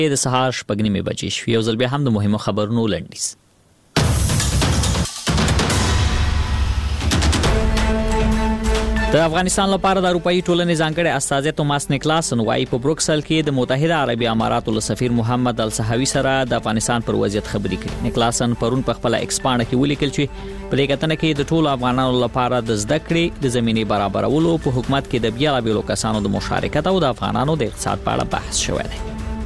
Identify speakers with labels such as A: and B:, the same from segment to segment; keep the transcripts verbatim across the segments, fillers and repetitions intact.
A: د سهار شپږ نیمې بجې شوې. یو ځل بیا هم د مهمو خبرونو لنډیز. د افغانستان لپاره د اروپאי ټولنې ځانګړي استازی توماس نیکلاسن وايي په بروکسل کې د متحده عربي اماراتو له سفیر محمد السحوي سره د افغانستان پر وضعیت خبرې کړې. نیکلاسن پرون په خپل ایکس پاڼه کې ولیکل چې په دې کتنه کې د ټولو افغانانو لپاره د زده کړې د زمینې برابرولو په حکومت کې د بیلابیلو کسانو د مشارکت او د افغانانو د اقتصاد په اړه بحث شوی دی.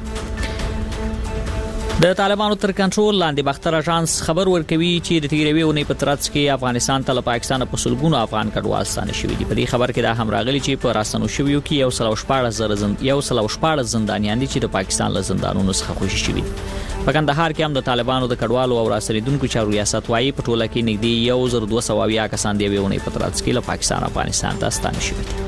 A: د طالبانو تر کنټرول لاندې باختر اژانس خبر ورکوي چې د تیروي اونۍ په ترڅ کې افغانستان ته له پاکستان په سلګونو افغان کډوال ستانه شوي دي. په دې خبر کې دا هم راغلي چې په راستنو شویو کې یو سل او شپاړس زره زند یو سل او شپاړس زندانیان دي چې د پاکستان له زندانونو څخه خوشي شوي دي. په کندهار کې هم د طالبانو د کډوالو او راستنیدونکو چارو ریاست وايي په ټوله کې نږدې یو زر دوه سوه اویا کسان د یوې اونۍ په ترڅ کې له پاکستان افغانستان ته ستانه شوي دي.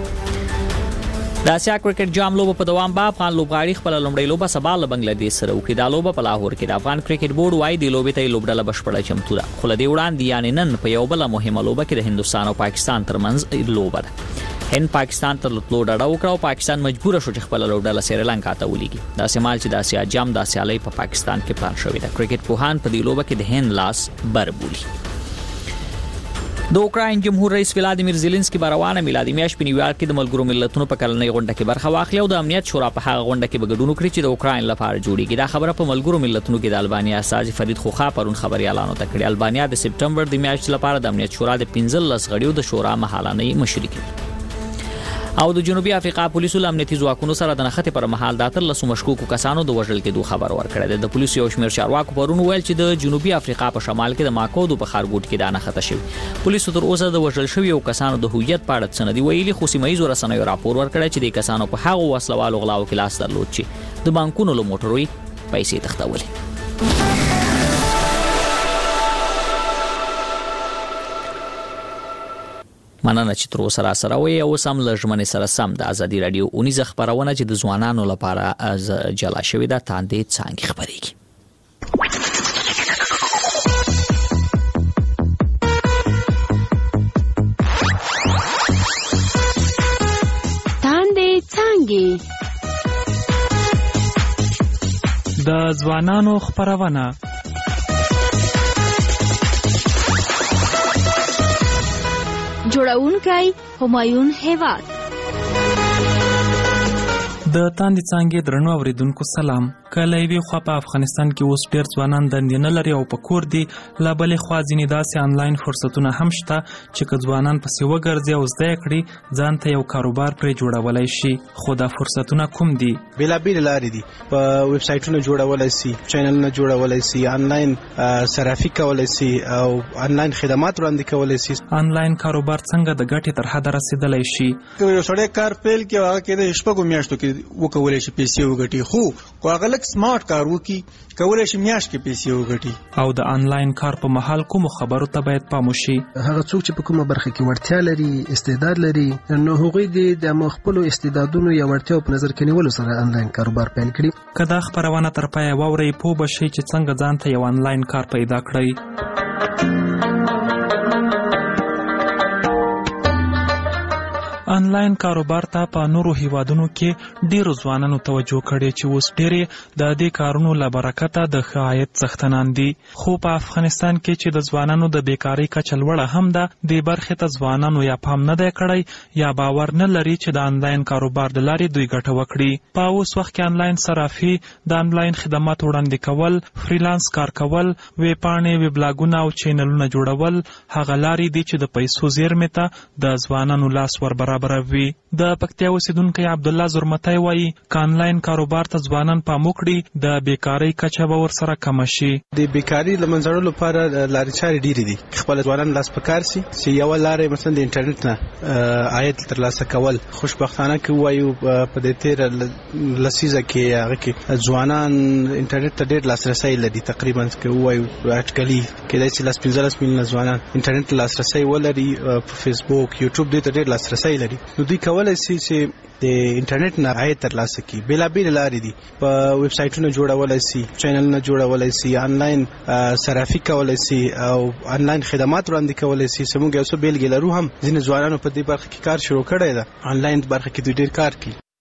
A: د اسیا کرکټ جام لوبه په دوام به افغان لوبغاړي خپل لومړی لوبه سبا له بنگلاديش سره وکړي. دا لوبه په لاهور کې د افغان کرکټ بورډ وايي د لوبې ته لوبډله بشپړه چمتو ده. خو له دې وړاندې یعنې نن په یو بل مهمه لوبه کې د هندستان او پاکستان ترمنځ لوبه ده. هند پاکستان ته تلو ډډه وکړه او پاکستان مجبور شو چې خپل لوبډله سریلانکا ته ولېږي. دا سیمال چې د اسیا جام د سیالۍ په پاکستان کې پلان شوی دی. کرکټ پوهان په دې لوبه کې د هند لاس بر بولي. د اوکراین جمهور رئیس ولادیمیر زيلنسکي باروانه میلادي میاشت په نیویارک کې د ملګرو ملتونو په کلنۍ غونډه کې برخه واخلي او د امنیت شورا په هغه غونډه کې بګډون وکړي چې د اوکراین لپاره جوړیږي. دا خبره په ملګرو ملتونو کې د البانیا استازي فرید خوخا پرون خبريالانو ته کړې. البانیا د سپټمبر د میاشتې لپاره د امنیت شورا د پنځلس غړیو د شورا مهالنۍ مشري کوي. او د جنوبي افریقا پولیسو له امنیتي ځواکونو سره د نښتې پر مهال د اتلسو مشکوکو کسانو د وژل کېدو خبر ورکړی دی. د پولیسو یو شمېر چارواکو پرون ویل چې د جنوبي افریقا په شمال کې د ماکودو په ښارګوټ کې دا نښته شوې. پولیسو تر اوسه د وژل شویو کسانو د هویت په اړه څه نه دي ویلي، خو سیمه ییزو رسنیو راپور ورکړی چې د کسانو په هغو وسلوالو غلاو کې لاس درلود چې د بانکونو له موټرو یې پیسې تښتولې. مننه چې تر اوسه را سره وي. او سم له ژمنې سره سم د ازادي رادیو اونیزه خبرونه چې د ځوانانو لپاره از جلا شوې ده تاندې څانګې خبرېږي.
B: تاندې څانګې
C: د ځوانانو خبرونه.
B: جوړونکی همایون هیواد.
C: د تاندې څانګې درنو اوریدونکو سلام. کله یوې خوا په افغانستان کې اوس ډېر ځوانان دندې نه لري او په کور دي، له بلې خوا ځینې داسې آنلاین فرصتونه هم شته چې که ځوانان پسې وګرځي او زده یې کړي ځان ته یو کاروبار پرې جوړولی شي. خو دا فرصتونه کوم دي؟
D: بېلابېلې لارې دي. په ویب سایټونه جوړولی سي، چینلونه جوړولی سي، آنلاین صرافي کولی سي او آنلاین خدمات وړاندې کولی سي.
C: آنلاین کاروبار څنګه د ګټې تر حده رسېدلی شي؟
D: که یو سړی کار پیل کړي هغه کېدای شي شپږو میاشتو کې وکولی شي پیسې وګټي، خو که هغه لږ سمارټ کار وکړي کولی شي میاشت کې پیسې وګټي.
C: او د آنلاین کار په مهال کومو خبرو ته باید پام وشي؟
E: هغه څوک چې په کومه برخه کې وړتیا لري، استعداد لري، نو هغوی د خپلو استعدادونو یا وړتیاو په نظر کې نیولو سره آنلاین کاروبار پیل کړي.
C: که دا خپرونه تر پایه واورئ پوه به شئ چې څنګه ځان ته یو آنلاین کار پیدا کړئ. آنلاین کاروبار ته په نورو هیوادونو کې ډیرو ځوانانو توجه کړې چې اوس ډېرې د دې کارونو له برکته د ښه عاید څښتنان دي. خو په افغانستان کې چې د ځوانانو د بیکارۍ کچه لوړه هم ده، دې برخې ته ځوانانو یا پام نه دی کړی یا باور نه لري چې د آنلاین کاروبار د لارې دوی ګټه وکړي. په اوس وخت کې آنلاین صرافي، د آنلاین خدمات وړاندې کول، فریلانس کار کول، ویب پاڼې، ویب لاګونه او چینلونه جوړول هغه لارې دي چې د پیسو زیرمې ته د ځوانانو لاس ور برابروي. د پکتیا اوسیدونکی عبدالله زرمتی وایي که آنلاین کاروبار ته ځوانان پام وکړي د بیکارۍ کچه به ورسره کمه شي.
D: د بیکارۍ له منځه وړلو لپاره لارې چارې ډېرې دي. خپل ځوانان لاس په کار سي چې یوه لاره مثلا د انټرنیټ نه عاید ترلاسه کول. خوشبختانه که ووایو په دې تېره لسیزه کې هغه کې ځوانان انټرنیټ ته ډېر لاسرسی لري. تقریبا که ووایو اټکلي کېدای شي لس پنځلس میلیونه ځوانان انټرنیټ ته لاسرسی ولري. په فیسبوک، یوټیوب دې ته ډېر لاسرسی لري. نو دوی کولی شي چې د انټرنیټ نه عاید ترلاسه کړي. بېلابېلې لارې دي. په ویب سایټونه جوړولی شي، چینلونه جوړولی شي، آنلاین صرافي کولی شي او آنلاین خدمات وړاندې کولی شي. زموږ یو څه بېلګې لرو هم ځینې ځوانانو په دې برخه کې کار شروع کړی ده. آنلاین برخه کې دوی ډېر کار کوي.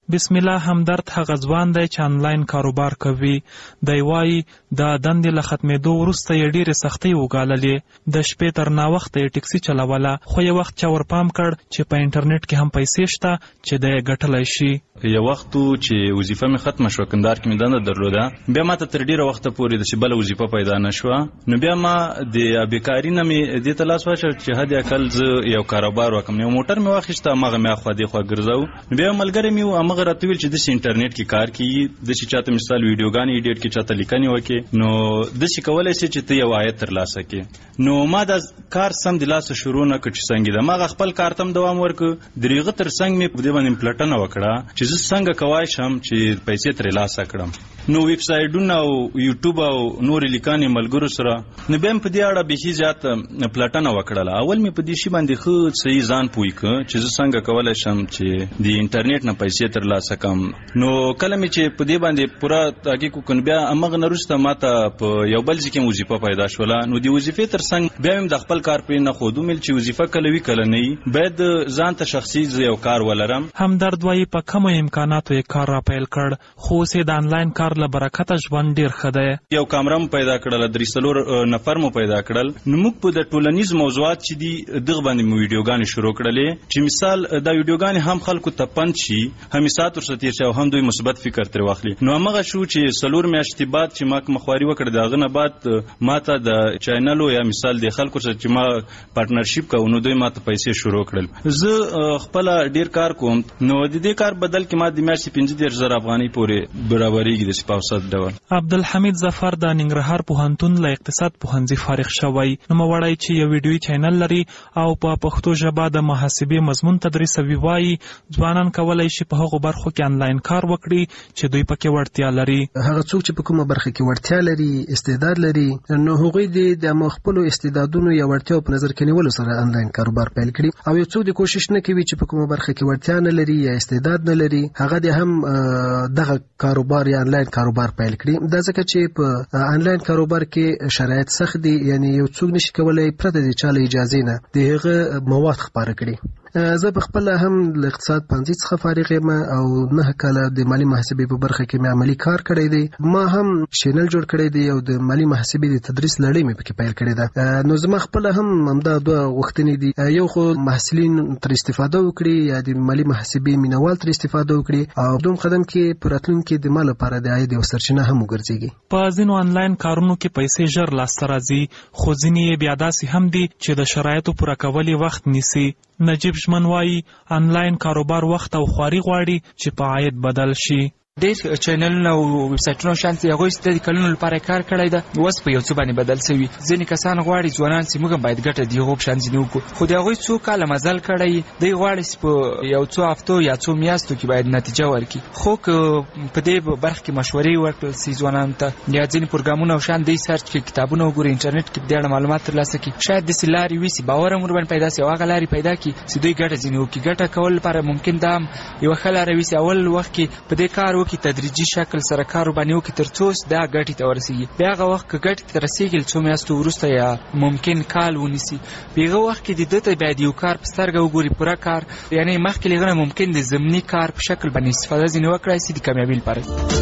C: بسم الله همدرد هغه ځوان دی چې انلاین کاروبار کوي. دی وایي د دندې له ختمېدو وروسته یې ډېرې سختۍ وګاللې. د شپې تر ناوخته یې ټکسي چلوله، خو یو وخت چا ورپام کړ چې په انټرنیټ کې هم پیسې شته چې دی یې ګټلی شي.
F: یو وخت چې وظیفه مې ختمه شوه، کندهار کې مې دنده درلوده، بیا ما ته تر ډېره وخته پورې داسې بله وظیفه پیدا نه شوه. نو بیا ما د بېکاري نه مې دې ته لاس واچوه چې حد اقل زه یو کاروبار وکړم. یو موټر مې واخیسته، هماغه مې اخوا دېخوا ګرځو. نو بیا یو ملګری مې و، هماغه راته ویل چې داسې انټرنیټ کې کار کوي، داسې چاته مثال ویډیوګانې ایډیټ کې چاته لیکنې وکړې، نو داسې کولی شي چې ته یو عاید ترلاسه کړې. نو ما دا کار سم د لاسه شروع نه کړ چې څنګه ده. ما خپل کار ته هم دوام ورکړ. د هغه تر څنګ مې په دې باندې پلټنه وکړه چې زه څنګه کولی شم چې پیسې ترلاسه کړم. نو ویب سایټونه او یوټیوب او نورې لیکنې ملګرو سره، نو بیا مې په دې اړه بیخي زیات پلټنه وکړله. اول مې په دې شي باندې ښه صحیح ځان پوه کړ چې زه څنګه کولی شم چې د انټرنیټ نه پیسې ترلاسه کړم. نو کله مې چې په دې باندې پوره تحقیق وکړ، بیا هماغه نه وروسته ما ته په یو بل ځای کې وظیفه پیدا شوله. نو د وظیفې تر څنګ بیا مې د خپل کار پرې نه ښود، ومې چې وظیفه کله وي کله نه وي، باید ځان ته شخصي یو کار ولرم.
C: همدرد وایي په کمو امکاناتو یې کار را پیل کړ، خو اوس یې د انلاین کار له برکته ژوند ډېر ښه دی.
F: یو کامره مو پیدا کړله، درې څلور نفر مو پیدا کړل. نو موږ په د ټولنیز موضوعات چې دي دغه باندې مو ویډیوګانې شروع کړلې چې مثال دا ویډیوګانې هم خلکو ته پند شي، هم ساعت ورسره تېر شي او هم دوی مثبت فکر ترې واخلي. نو هماغه شو چې څلور میاشتې بعد چې ما کومه خواري وکړه، د هغه نه بعد ما ته د چینلو یا مثال د خلکو سره چې ما پارټنرشپ کوو، نو دوی ما ته پیسې شروع کړل. زه خپله ډېر کار کوم، نو د دې کار بدل کې ما د میاشتې پنځه دېرش زره افغانۍ پورې برابرېږي د په اوسط ډول.
C: عبدالحمید ظفر د ننګرهار پوهنتون له اقتصاد پوهنځي فارغ شوی. نوموړی چې یو ویډیویي چینل لري او په پښتو ژبه د محاسبې مضمون تدریسوي، وایي ځوانان کولی شي په هغو برخو کې انلاین کار وکړي چې دوی پکې وړتیا لري.
E: هغه څوک چې په کومه برخه کې وړتیا لري، استعداد لري، نو هغوی د خپلو استعدادونو یا وړتیاو په نظر کې نیولو سره انلاین کاروبار پیل کړي. او یو څوک د کوشش نه کوي چې په کومه برخه کې وړتیا نه لري یا استعداد نه لري، هغه د هم دغه کاروبار یا انلاین کاروبار پیل کړي. دا ځکه چې په انلاین کاروبار کې شرایط سخت دي، یعنی یو څوک نشي کولای پرته د چا له اجازې نه د هغه مواد خپاره کړي. زه په خپل هم له اقتصاد پوهنځي څخه فارغ یم او نه کاله د مالي محاسبې په برخه کې مې عملي کار کړی دی. ما هم چینل جوړ کړی دی او د مالي محاسبې د تدریس لړۍ مې پکې پیل کړې ده. نو زما خپل هم همدا دوه غوښتنې دي، یو خو محصلین تر استفاده وکړي یا د مالي محاسبې مینوال تر استفاده وکړي، او دوم قدم کې په راتلونکي د ما لپاره د عاید یو سرچینه هم وګرځېږي.
C: په ځینو انلاین کارونو کې پیسې ژر لاسته راځي، خو ځینې یې بیا داسې هم دي چې د شرایطو پوره کول یې وخت نیسي. نجیب ژمن وایي انلاین کاروبار وخت او خواري غواړي چې په عاید بدل شي.
G: ډېر چینلونه او ویب سایټونه شانتي هغوی چې د کلونو لپاره کار کړی ده، اوس په یو څه باندې بدل شوي. ځینې کسان غواړي ځوانان چې موږ هم باید ګټه د هغو په شان ځینې وکړو، خو د هغوی څو کاله مزل کړی دی غواړي چې په یو څو هفتو یا څو میاشتو کې باید نتیجه ورکړي. خو که په دې برخه کې مشورې ورکړل شي ځوانانو ته، یا ځینې پروګرامونه او شان دی سرچ کړي، کتابونه وګوري، انټرنیټ کې په دې اړه معلومات ترلاسه کړي، شاید داسې لارې وي چې باور هم ورباندې پیدا شي او هغه لارې پیدا کړي چې دوی ګټه ځینې وکړي. ګټه کول لپاره ممکن دا هم یوه ښه لاره وي چې اول وخت کې په دې کار وکړي، تدریجي شکل سره کار وباندې وکړي تر څو دا ګټې ته ورسېږي. بیا هغه وخت که ګټې ته رسېږي څو میاشتو وروسته یا ممکن کال ونیسي، په هغه وخت کې د ده ته بیا د یو کار په سترګه وګوري، پوره کار، یعنې مخکې له هغه نه ممکن د ضمني کار په شکل باندې استفاده ځینې وکړای شي د کامیابۍ لپاره.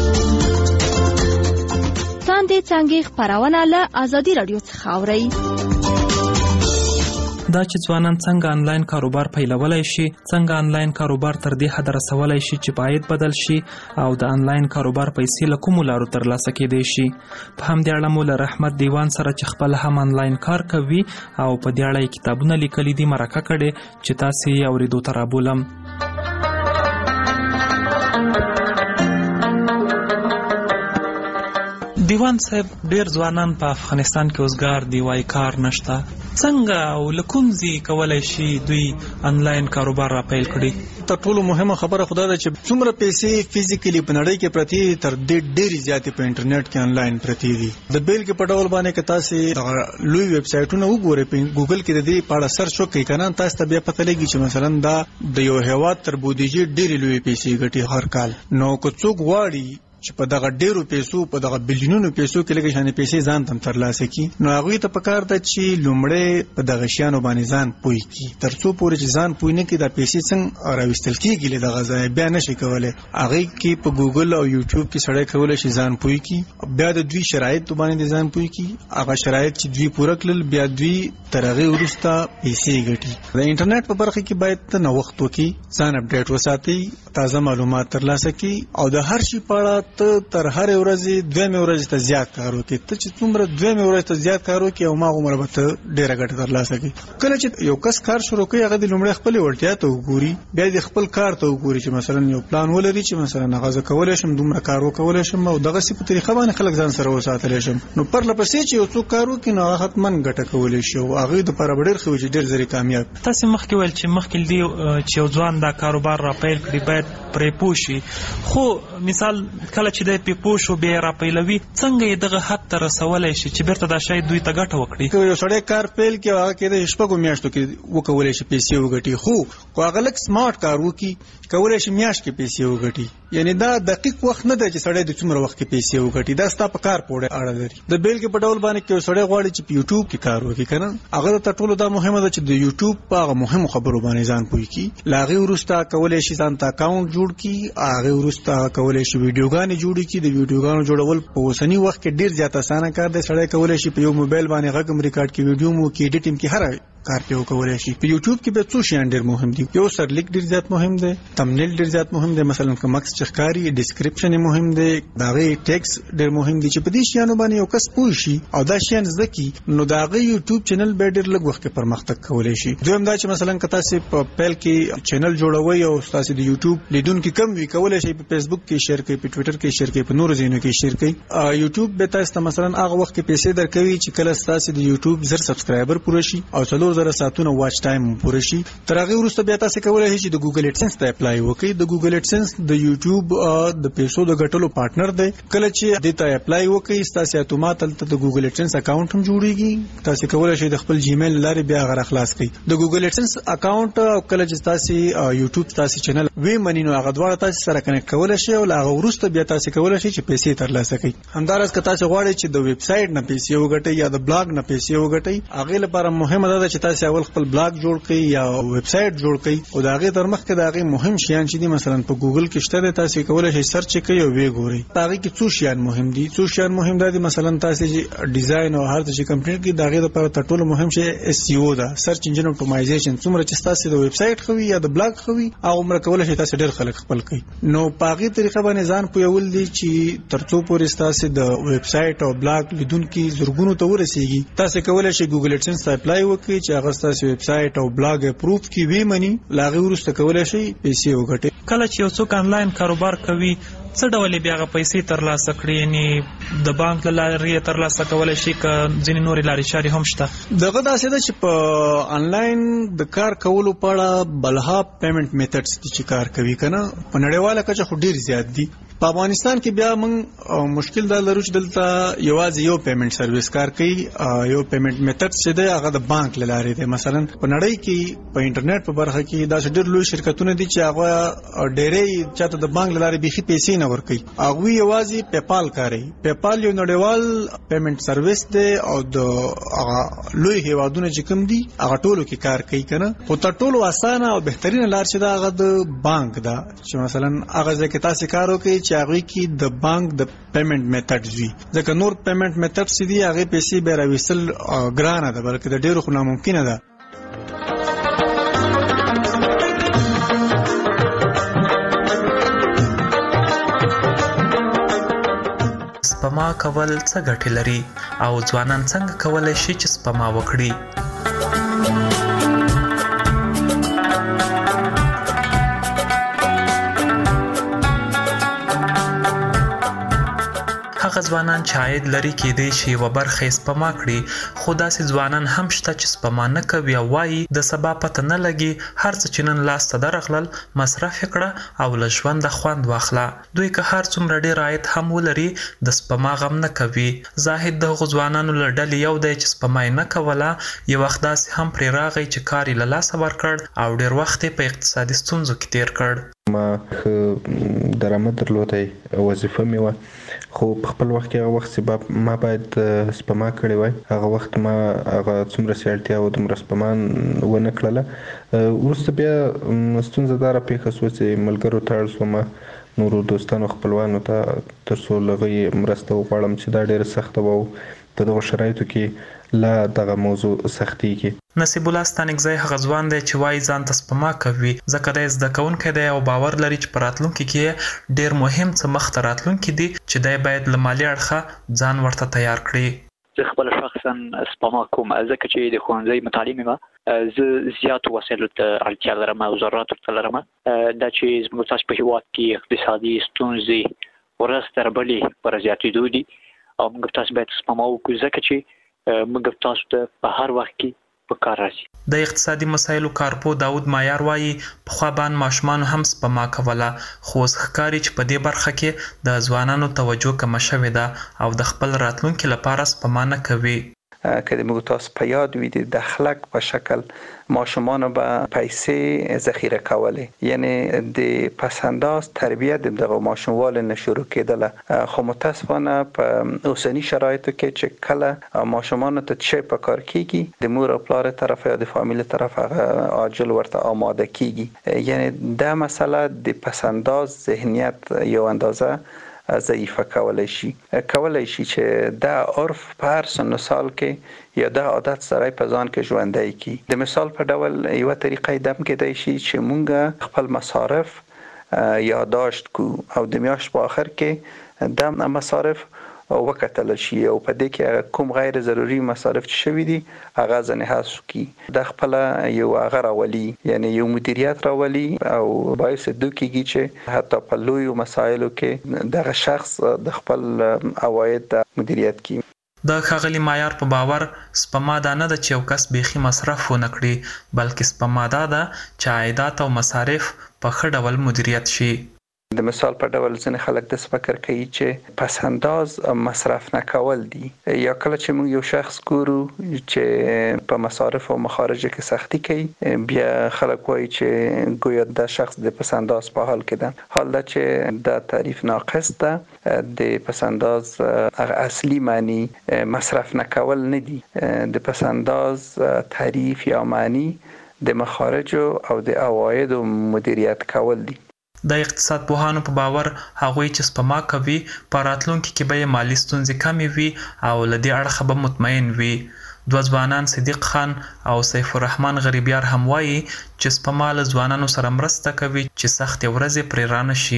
B: څانګې څانګې خپرونه له ازادي راډیو څخه اورئ.
C: دا چې ځوانان څنګه انلاین کاروبار پیلولی شي، څنګه انلاین کاروبار تر دې حد رسولی شي چې په عاید بدل شي، او د انلاین کاروبار پیسې له کومو لارو ترلاسه کېدی شي. په همدې اړه مو له رحمت دیوان سره چې خپل هم انلاین کار کوي او په دې اړه یې کتابونه لیکلي دي مرکه کړې چې تاسې یې اورېدو ته رابولم. دیوان صاحب، ډیر ځوانان په افغانستان کې اوسګار دی، وای کار نشته. څنګه او لکونځي کولای شي دوی انلاین کاروبار را پیل کړي؟
H: تر ټولو مهمه خبره خدا ده چې څومره پیسې فزیکلی په نړۍ کې پرتی تر دې ډېری زیاتې په انټرنیټ کې انلاین پرتی دي. د بیل کې په ډول باندې که تاسو لوی ویب سایټونه وګورئ، په ګوګل کې د دې په اړه سرچ وکړئ کنه، تاسو ته بیا پته لګي چې مثلا دا د یو هیواد تر بودیجې ډېری لوی پیسې ګټي هر کال. نو که څوک غواړي چې په دغه ډیرو پیسو په دغه بلیونونو پیسو کې لګي شانې پیسې ځان تم ترلاسه کی نو هغه ته پکار ده چې لومړی په دغه شیانو باندې ځان پوي کی ترڅو پورې چې ځان پوي نه کی دا پیسې څنګه راوستل کیږي له دغه ځای بیا نشي کولای هغه کې په ګوګل او یوټیوب کې سړی کولای شي ځان پوي کی بیا د دوی شرایط باندې ځان پوي کی هغه شرایط چې دوی پوره کړل بیا دوی ترغه ورسته پیسې ګټي د انټرنیټ په برخه کې باید ته نو وخت وکي ځان اپډیټ وساتي تازه معلومات ترلاسه کی او د هر شي په اړه ته تر هر ورځې دوه مې ورځې ته زیات کار وکړي ته چې څومره دوه مې ورځې ته زیات کار وکړي او ما عمر به ته ډیره ګټه ترلاسه کړي کله چې یو کس کار شروع کوي هغه د لومړی خپل وړتیا ته وګوري بیا د خپل کار ته وګوري چې مثلا یو پلان ولري چې مثلا هغه کولای شم دومره کار وکولای شم او دغه سی په طریقه باندې خلک ځان سره وساتلی شم نو پر لپسې چې یو څوک کار وکړي نو هغه حتمن ګټه کولی شي او هغه د لپاره ډېر ښه وي چې ډېر زر کامیاب
C: تاسو مخکې ویل چې مخکې دی چې یو ځوان دا کاروبار را پیل کړي باید پرې پوه شي خو مثال کله چې دی پرې پوه شو بیا را پیلوي څنګه یې دغه حد ته رسولی شي چې بیرته دا شاید دوی ته ګټه وکړي
H: که یو سړی کار پیل کړي هغه کېدای شي شپږو میاشتو کې وکولی شي پیسې وګټي خو که هغه لږ سمارټ کار وکړي کولی شي میاشت کې پیسې وګټي یعنی دا دقیق وخت نه دی چې سړی د څومره وخت کې پیسې وګټي دا ستا په کار پورې اړه لري د بیلګې په ډول باندې که یو سړی غواړي چې په یوټیوب کې کار وکړي که نه هغه ته ټولو دا مهمه ده چې د یوټیوب په هغه مهمو خبرو باندې ځان پوه کړي له هغې وروسته کولی شي ځان ته اکاونټ جوړ کړي هغې وروسته کولی شي ویډیوګانې جوړې کړي د ویډیوګانو جوړول په اوسني وخت کې ډېر زیات اسانه کار دی سړی کولی شي په یو موبایل باندې غږ هم ریکارډ کړي ویډیو هم وکړي ایډیټ هم کړي هر کار په وکولای شي په یوټیوب کې به څو شیان ډېر مهم دي یو سرلیک ډېر زیات مهم دی تمنیل ډېر زیات مهم دی مثلا کوم مکس چخکاری ډیسکرپشن مهم دی داغه ټیکس ډېر مهم دي چې په دې شیانو باندې یو کس پوه شي او دا شیان زده کی نو داغه یوټیوب چینل به ډېر لږ وخت کې پرمختګ کولای شي دویم دا چې مثلا کتا سي په پیل کې چینل جوړوي او تاسو د یوټیوب لیدونکو کم وی کولای شي په فیسبوک کې شیر کړئ په ټوئیټر کې شیر کړئ په نورو ځایونو کې شیر کړئ یوټیوب به تاسو مثلا هغه وخت کې پیسې درکوي چې کله تاسو د یوټیوب زر سبسکرایبر پوره شي او څلور زره ساعتونه واچ ټایم پوره شي تر هغه وروسته بیا تاسو کولای شئ چې د ګوګل ایډسنس ته اپلای وکړئ د ګوګل ایډسنس د یوټیوب د پیسو د ګټلو پارټنر دی کله چې د ته اپلای وکړئ تاسو اتومات تل د ګوګل ایډسنس اکاونټ هم جوړیږي تاسو کولای شئ د خپل جیمیل لارې بیا غره خلاص کړئ د ګوګل ایډسنس اکاونټ او کله چې تاسو یوټیوب تاسو چینل وی منی نو هغه دواړه تاسو سره کنیکټ کولای شئ او هغه وروسته بیا تاسو کولای شئ چې پیسې ترلاسه کړئ همدارس که تاسو غواړئ چې د ویب سټ نه پیسې وګټئ یا د بلاګ نه پیسې وګټئ هغه لپاره مهمه ده چې تاسو اول خپل بلاګ جوړ کړئ یا ویب سټ جوړ کړئ او دا غي تر مخکې دا غي مهم شیان چې دي مثلا په ګوګل کې شته تاسو کولای شئ سرچ کړئ او وی ګورئ دا غي کې څو شیان مهم دي څو شیان مهم دي مثلا تاسو چې ډیزاین او هر څه کمپیوټر کې دا غي لپاره تر ټولو مهم شی اس ای او دا سرچ انجن اپټیمایزیشن څومره چې تاسو د ویب سټ خوي یا د بلاګ خوي او عمر کولای شئ تاسو ډېر خلک خپل کړئ نو په غي طریقه باندې ځان پویول دي چې ترڅو پورې تاسو د ویب سټ او بلاګ لیدونکو زرګونو ته ورسیږي تاسو کولای شئ ګوګل ایډسنس ته اپلای وکړئ چې هغه تاسو ویب سټ او بلاګ اپروف کی وی منی لاغي ورسته کولای شي پیسې وګټي
C: کله چې یو څوک انلاین کاروبار کوي څه ډول بیا غو پیسې ترلاسه کړي یعنی د بانک لارې ترلاسه کولای شي ک ځینې نورې لارې چارې هم شته
H: دغه داسې ده چې په انلاین د کار کولو په اړه بلها پیمنٹ میتھډز چې کار کوي کنه په نړیواله کچه خو ډیر زیات دي په افغانستان کې بیا موږ مشکل دا لرو چې دلته یوازې یو پیمنٹ سرویس کار کوي یو پیمنٹ میتھډ چې دی هغه د بانک لارې دی مثلا په نړۍ کې په انټرنیټ په برخه کې دا ډېر لوی شرکتونه دي چې هغه ډېرې چاته د بانک لارې بيخي پیسې نه ورکوي هغه یوازې پیپال کاروي پیپال یو نړیوال پیمنٹ سرویس دی او د لوی هیوادونو چې کوم دي هغه ټولو کې کار کوي کنه خو تر ټولو اسانه او بهترینه لار چې دا هغه د بانک ده چې مثلا هغه ځکه تاسو کار وکړئ چې هغه کې د بانک د پیمنٹ میتھډز وي ځکه نور پیمنٹ میتھډز دي هغه پیسې به راوېسل ګرانه ده بلکې د ډیرو خو ناممکنه ده
C: سپما کول څه ګټې لري او ځوانان څنګه کولای شي چې سپما وکړي هغه ځوانان چې عاید لري کېدای شي یوه برخه یې سپما کړي خو داسې ځوانان هم شته چې سپما نه کوي او وایي د سبا پته نه لګي هر څه چې نن لاسته درغلل مصرف یې کړه او له ژونده خوند واخله دوی که هر څومره ډېر عاید هم ولري د سپما غم نه کوي زاهد د هغو ځوانانو له ډلې یو دی چې سپما یې نه کوله یو وخت داسې هم پرې راغی چې کار یې له لاسه ورکړ او ډېر وخت یې په اقتصادي ستونزو کې تیر کړ
I: ما د درآمد درلودی وظیفه مې وه، خو په خپل وخت کې هغه وخت چې ما باید سپما کړې وای هغه وخت ما هغه څومره سي اړتیا و دومره سپما ونه کړله. وروسته بیا ستونزه داره پیښه شوه چې ملګرو ته اړ شوم نورو دوستانو خپلوانو ته تر څو له هغوی مرسته وغواړم چې دا ډېره سخته وه او په دغو شرایطو کې لا دغه موضوع سختیږي.
C: نصیب الله ستانکزی هغه ځوان دی چې وایي ځان ته سپما کوي ځکه دی زده کوونکی دی او باور لري چې په راتلونکي کې ډېر مهم څه مخته راتلونکي دي چې دی باید له مالي اړخه ځان ورته تیار کړي.
J: زه خپل شخصا سپما کوم ځکه چې د ښوونځي متعلم یم، زه زیاتو وسایلو ته اړتیا لرم او ضروراتو ته لرم. دا چې زموږ تاسو په هېواد کې اقتصادي ستونزې ورځ تر بلې پر زیاتېدو دي او موږ تاسو باید سپما وکړو ځکه چې موږ تاسو ته په هر وخت کې په کار راځي.
C: د اقتصادي مسایلو کارپو داود مایار وایي پخوا باندې ماشومان هم سپما کوله، خو اوس ښکاري چې په دې برخه کې د ځوانانو توجه کمه شوې ده او د خپل راتلونکي لپاره سپما نه کوي.
K: که د موږ تاسو په یاد وي د دخلک په شکل ماشومان به پیسې ذخیره کولې، یعنی د پسنداز تربیت د دغه ماشوموال نه شروع کېدله، خو متاسفانه په اوسنی شرایطو کې چې کله ماشومان ته څه په کار کیږي د مور او پلار طرف یا د فامیل طرف هغه عاجل ورته آماده کیږي، یعنی دا مسله د پسنداز ذهنیت یو اندازه ضعیفه کولای شي کولای شي چې دا عرف په هر سن سال کې یا دا عادت سره په ځان کې ژوندی کی. د مثال په ډول یو طریقې دم کېدای شي چې مونږ خپل مصارف یادداشت کو او د میاشت په آخر کې د مصارف وکتل شي او په دې کې کوم غیر ضروري مصارف چې شوي دي هغه ځنې حذف کی. د خپل یو هغه راولي یعنی یو مدیریت راولي او باعث دوکیږي چې حتی په لویو مسایلو کې دغه شخص د خپل عواید مدیریت کی.
C: د ښاغلي مایار په باور سپما دا نه ده چې یو کس بیخي مصرف ونه کړي، بلکې سپما دا ده چې عایدات او مصارف په ښه ډول مدیریت شي.
K: د مثال په ډول ځینې خلک د فکر کوي چې پس انداز مصرف نه کول دي، یا کله چې موږ یو شخص ګورو چې په مصارف او مخارج کې سختی کوي بیا خلک وایي چې ګویا د شخص د پس انداز په حال کې ده، حال دا چې د تعریف ناقص ده. د پس انداز اصلي معنی مصرف نه کول نه دي، د پس انداز تعریف یا معنی د مخارج او د عواید مدیریت کول دي.
C: د اقتصاد پوهانو په باور هغوی چې سپما کوي په راتلونکي کې به یې مالي ستونزې کمې وي او له دې اړخه به مطمئن وي. دوه ځوانان صدیق خان او سیف الرحمن غریبیار هم وایي چې سپما له ځوانانو سره مرسته کوي چې سختې ورځې پرې رانه شي.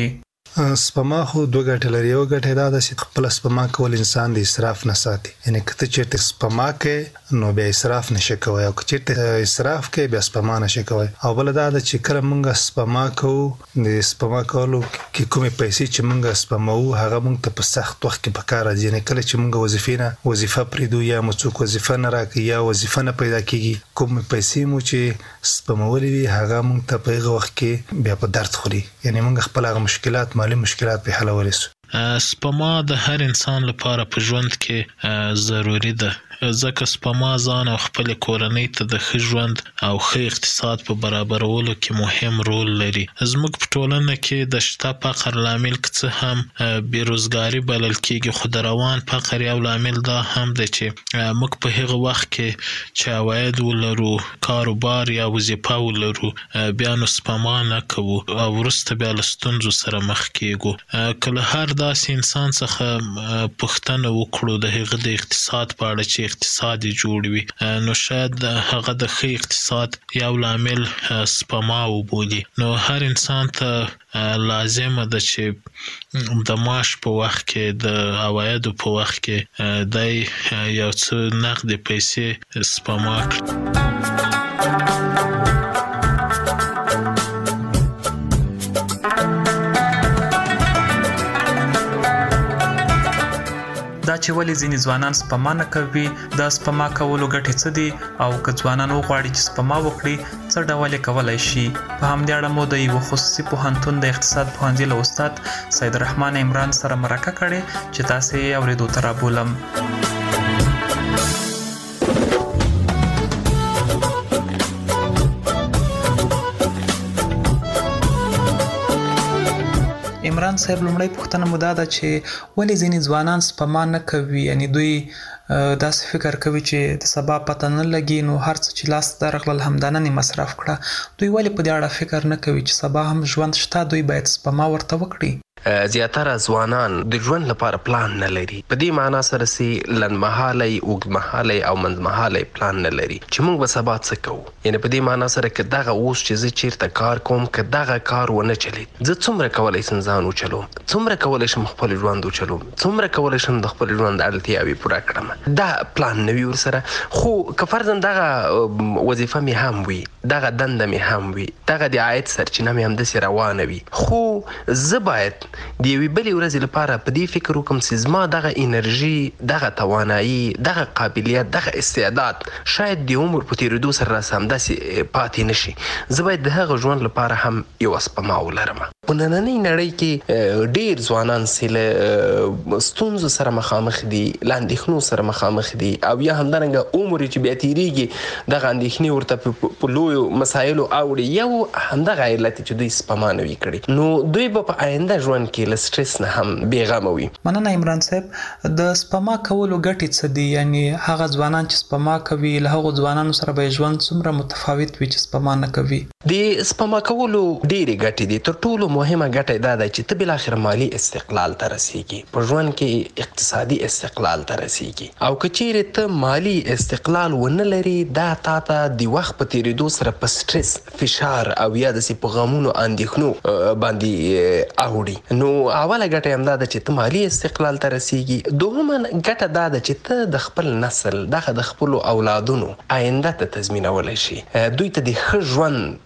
L: سپما خو دوه ګټې لري. یو ګټه دا ده چې خپل سپما کول انسان د اسراف نه ساتي، یعنی که ته چېرته سپما کوې نو بیا اسراف نشي کوی او که چېرته اسراف کوې بیا سپما نشي کوی. او بله دا ده چې کله موږ سپما کوو د سپما کولو کې کومې پیسې چې موږ سپموو هغه موږ ته په سخت وخت کې په کار راځي، یعنی کله چې موږ وظیفې نه وظیفه پرېږدو یا مو څوک وظیفه نه راکوي یا وظیفه نه پیدا کېږي، کومې پیسې مو چې سپمولې وي هغه موږ ته په هغه وخت کې بیا په درد خوري، یعنی موږ خپل هغه مشکلات مالي مشکلات په حلولی سو.
M: سپما د هر انسان لپاره په ژوند کې ضروری ده، ځکه سپما ځان او خپل کورنۍ ته د ښه ژوند او ښه اقتصاد په برابرولو کې مهم رول لري. زموږ په ټولنه کې د شته فقر لامل که څه هم بیروزګاري بلل کېږي، خو د روان فقر یو لامل دا هم دی چې موږ په هغه وخت کې چې عواید ولرو، کاروبار یا وظیفه ولرو، بیا نو سپما نه کوو او وروسته بیا له ستونزو سره مخ کېږو. که له هر داسې انسان څخه پوښتنه وکړو د هغه د اقتصاد په اړه چې اقتصاد جوړ وي، نو شاید هغه د ښه اقتصاد یو لامل سپما وبولي. نو هر انسان ته لازمه ده چې د معاش په وخت کې د عوایدو په وخت کې دی یو څه نقدې پیسې سپما کړي.
C: دا چې ولې ځینې ځوانان سپما نه کوي، دا سپما کولو ګټې څه دي او که ځوانان وغواړي چې سپما وکړي څه ډول یې کولی شي. په همدې اړه مو د یوه خصوصي پوهنتون د اقتصاد پوهنځي له استاد سید الرحمن عمران سره مرکه کړې چې تاسې یې اورېدو ته رابولم. عمران عمران صاحب لومړی پوښتنه مو دا ده چې ولې ځینې ځوانان سپما نه کوي، یعنی دوی داسې فکر کوي چې د سبا پته نه لګي نو هر څه چې لاس ته درغلل همدا نن مصرف کړه. دوی ولې په دې اړه فکر نه کوي چې سبا هم ژوند شته، دوی باید سپما ورته وکړي؟
N: زیاتره ځوانان د ژوند لپاره پلان نه لري. په دې معنا سره سي لنډمهالی، اوږدمهالی او منځمهالی پلان نه لري چې موږ به سبا څه کوو. یعنې په دې معنا سره که دغه اوس چې زه چیرته کار کوم که دغه کار ونه چلید، زه څومره کولی شم ځان وچلوم، څومره کولی شم خپل ژوند وچلوم، څومره کولی شم د خپل ژوند اړتیاوې پوره کړم. دا پلان نه وي ورسره. خو که فرضاً دغه وظیفه مې هم وي، دغه دنده مې هم وي، دغه د عاید سرچینه مې همداسې روانه وي، خو زه باید د یوې بلې ورځې لپاره په دې فکر وکړم چې زما دغه انرژي، دغه توانایي، دغه قابلیت، دغه استعداد شاید د عمر په تېرېدو سره راسه همداسې پاتې نه شي. زه باید د هغه ژوند لپاره هم یوه سپما ولرم. په نننۍ نړۍ کې ډېر ځوانان چې له ستونزو سره مخامخ دي، له اندېښنو سره مخامخ دي، او یا همدارنګه عمر چې بیا تېرېږي دغه اندېښنې ورته په لویو مسایلو اوړي. یو همدغه علت چې دوی سپما نه وي کړې، نو دوی به په آینده ژوند کې له سټرس نه هم بېغمه وي.
C: مننه عمران صاحب. د سپما کولو ګټې څه دي؟ یعنی هغه ځوانان چې سپما کوي له هغو ځوانانو سره به ژوند څومره متفاوت وي چې سپما نه کوي؟
N: د سپما کولو ډېرې ګټې دي. تر ټولو مهمه ګټه دا ده چې ته بالاخره مالي استقلال ته رسیږي، په ژوند کې اقتصادي استقلال ته رسیږي. او که چیرې ته مالي استقلال ونه لري، دا تا ته د وخت په تېرېدو سره په سټرس، فشار او یا داسې په غمونو اندېښنو باندې اوړي. نو اوله ګټه همدا ده چې ته مالي استقلال ته رسیږي. دوهمه ګټه دا ده چې ته د خپل نسل، دغه د خپلو اولادونو آینده ته تضمینولی شي، دوی ته د ښه ژوند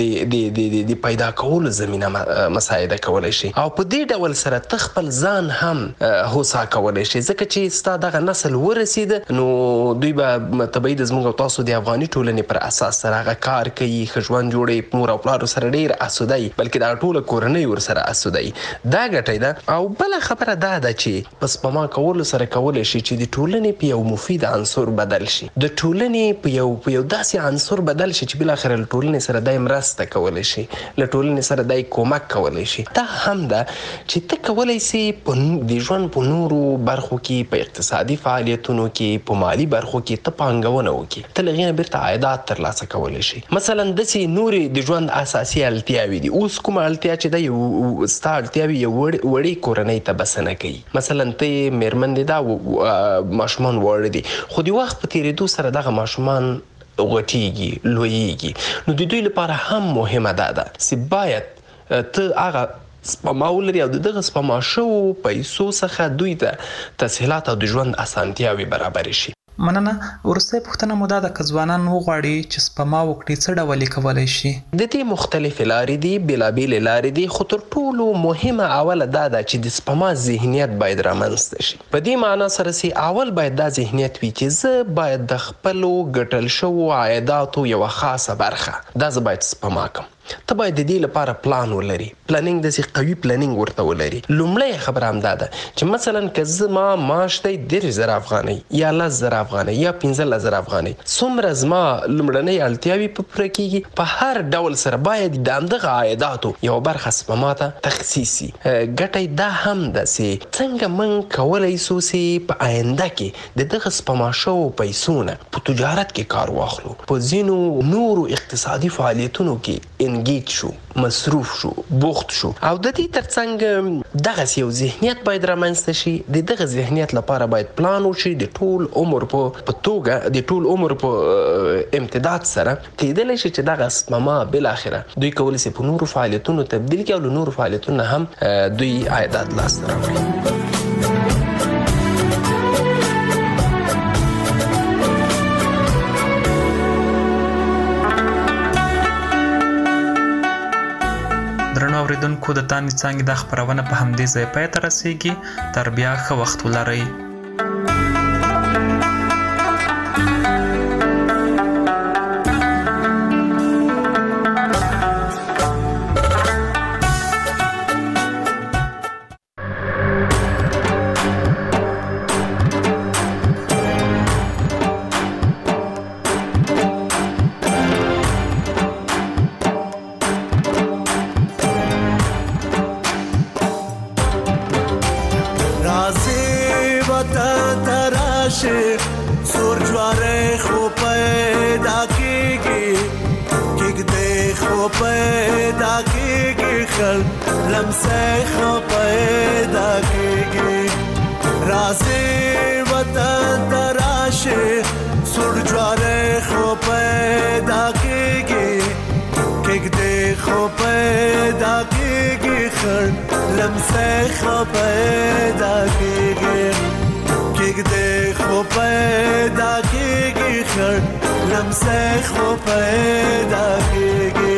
N: د پیدا کولو زمینه مساعده کولی شي. او په دې ډول سره ته خپل ځان هم هوسا کولی شي، ځکه چې ستا دغه نسل ورسېده نو دوی به طبیعي د زموږ او تاسو د افغاني ټولنې پر اساس سره هغه کار کوي، ښه ژوند جوړوي، مور او پلارو سره ډېر اسوده وي، بلکې دغه ټوله کورنۍ ورسره اسوده وي. دا ګټه ده. او بله خبره دا ده چې په سپما کولو سره کولی شي چې د ټولنې په یو مفید عنصر بدل شي، د ټولنې په یو په یو داسې عنصر بدل شي چې بالاخره له ټولنې سره دای مرسته کولی شي، له ټولنې سره دای کومک کولی شي. دا هم ده چې ته کولی سي د ژوند په نورو برخو کې، په اقتصادي فعالیتونو کې، په مالي برخو کې ته پانګونه وکړي، ته له هغې نه بیرته عایدات ترلاسه کولی شي. مثلا داسې نورې د ژوند اساسي اړتیاوې دي. اوس کومه اړتیا چې ده یو ستا اړتیاوې یو وړې کورنۍ ته بسنه کوي. مثلا ته مېرمن دې دا ماشومان واړه دي، خو د وخت په تېرېدو سره دغه ماشومان غټېږي، لویېږي. نو د دوی لپاره هم مهمه دا ده چې باید ته هغه سپما ولري او د دغه سپما شوو پیسو څخه دوی ته تسهیلات او د ژوند اسانتیاوې برابرې شي.
C: مننه. وروستۍ پوښتنه مو دا ده که ځوانان وغواړي چې سپما وکړي څه ډول یې کولی شي؟
N: د دې مختلفې لارې دي، بېلابېلې لارې دي، خو تر ټولو مهمه اوله دا ده چې د سپما ذهنیت باید رامنځته شي. په دې معنا سره چې اول باید دا ذهنیت وي چې زه باید د خپلو ګټل شوو عایداتو یوه خاصه برخه دا زه باید سپما کړم. ته باید د دې لپاره پلان ولري، پلانینګ داسې قوي پلانینګ ورته ولري. لومړی خبره همدا ده چې مثلا که زما معاش دی دېرش زره افغانۍ یا لس زره افغانۍ یا پنځلس زره افغانۍ، څومره زما لومړنۍ اړتیاوې په پوره کېږي، په هر ډول سره باید د همدغه عایداتو یوه برخه سپما ته تخصیص شي. ګټه دا هم ده چې څنګه موږ کولی سو چې په آینده کې د دغه سپما شوو پیسو نه په تجارت کې کار واخلو، په ځینو نورو اقتصادي فعالیتونو کې انګیج شو، مصروف شو، بوخت شو. او د دې ترڅنګ دغسې یو ذهنیت باید رامنځته شي. د دغه ذهنیت لپاره باید پلان وشي د ټول عمر په توګه، د ټول عمر په امتداد سره کېدلی شي چې دغه سپما بالاخره دوی کولی شي په نورو فعالیتونو تبدیل کړي او له نورو فعالیتونو هم دوی عایدات لاسته راوړي.
C: درنو اوریدونکو، د تاندې څانګې دا خپرونه په همدې ځای پای ته رسیږي. تر بیا ښه وخت ولرئ.
O: وطن تراشه سور جواره خو پیدا کیږي کېږدې خو پیدا کیږي خل لمسه خو پیدا کیږي رازي وطن تراشه سور جواره خو پیدا کیږي کېږدې خو پیدا کیږي خل لمسه خو پیدا کیږي کېږدې خو پیدا کیږي خل لمسه خو پیدا کیږي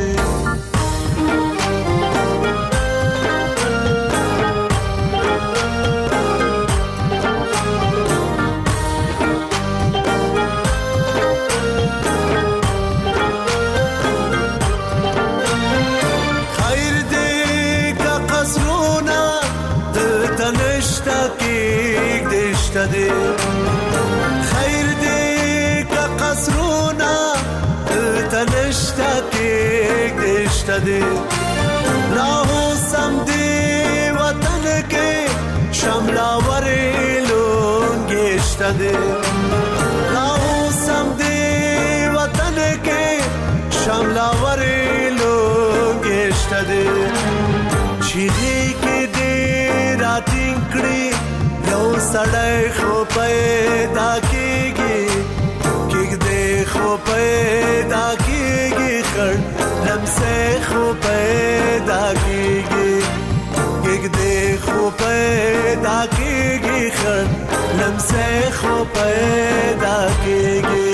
O: خیر دی که قصرونا تنشتا که دشتا دی لاهو سم دی وطن که شملاوری لونگشتا دی لاهو سم دی وطن که شملاوری لونگشتا دی چیزی که دی راتین کری یو سړی خو پیدا کیږي کېږدې خو پیدا کیږي خړ لمسه خو پیدا کیږي کېږدې خو پیدا کیږي خړ لمسه خو پیدا کیږي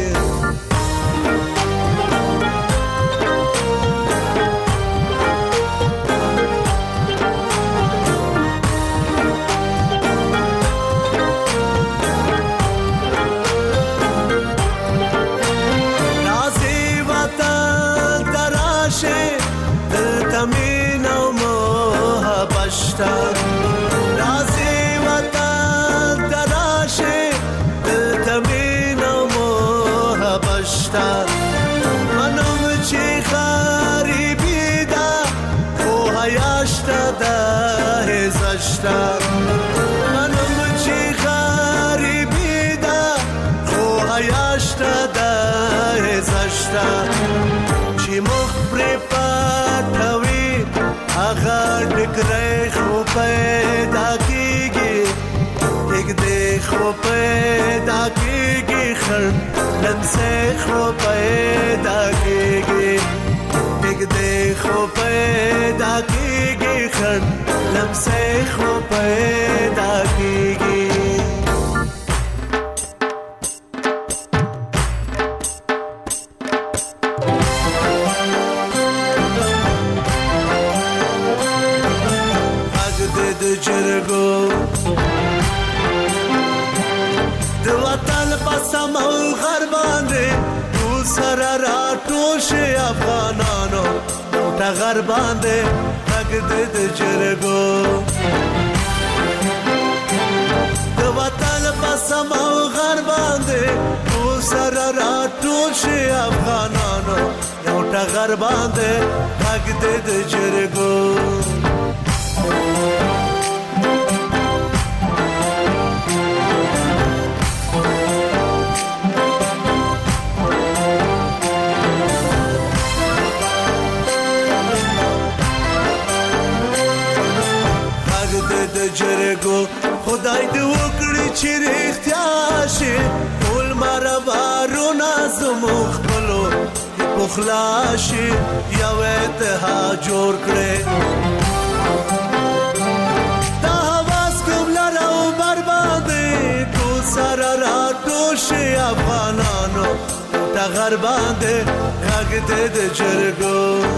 O: رازي وطن تراشه دلتمين ومهبشتا منم چی خریبی دا خو هیاشتا دا هزشتا منم چی خریبی دا خو هیاشتا دا هزشتا چی مخبری پاتوی اگر دکره خو پیدا کیږي کېږدې خو پیدا کیږي خړ لمسه خو پیدا کیږي کېږدې خو پیدا کیږي خړ لمسه خو پیدا کیږي جرګو د وطن په سمو غر باندې ټول سره راټول شي افغانانو ټول غر باندې تګ د جرګو د وطن په سمو غر باندې ټول سره راټول شي افغانانو ټول غر باندې تګ د جرګو جرګو خدای دې وکړي چې رښتیا شي ټول مربارونه زموږ خپلو پخلا شي یو اتحاد جوړ کړي دا حواس کوم لره او بربادي ټول سره راټول شي افغانانو ټول غر باندې غږ دې د جرګو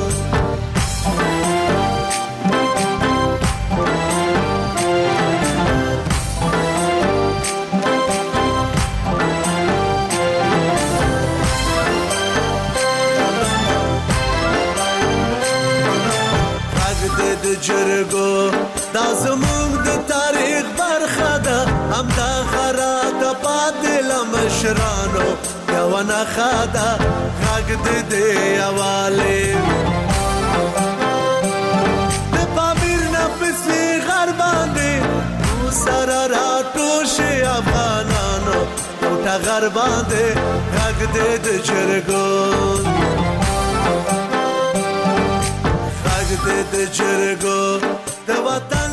O: جرګو دا زموږ د تاریخ برخه ده هم دا خراط پاتې لمشرانو یو نه خاده غږ دې دی حواله د پامیر نه پسې غر باندې سره راټو ټغر باندې غږ دې د جرګو غږ دې د جرګو د وطن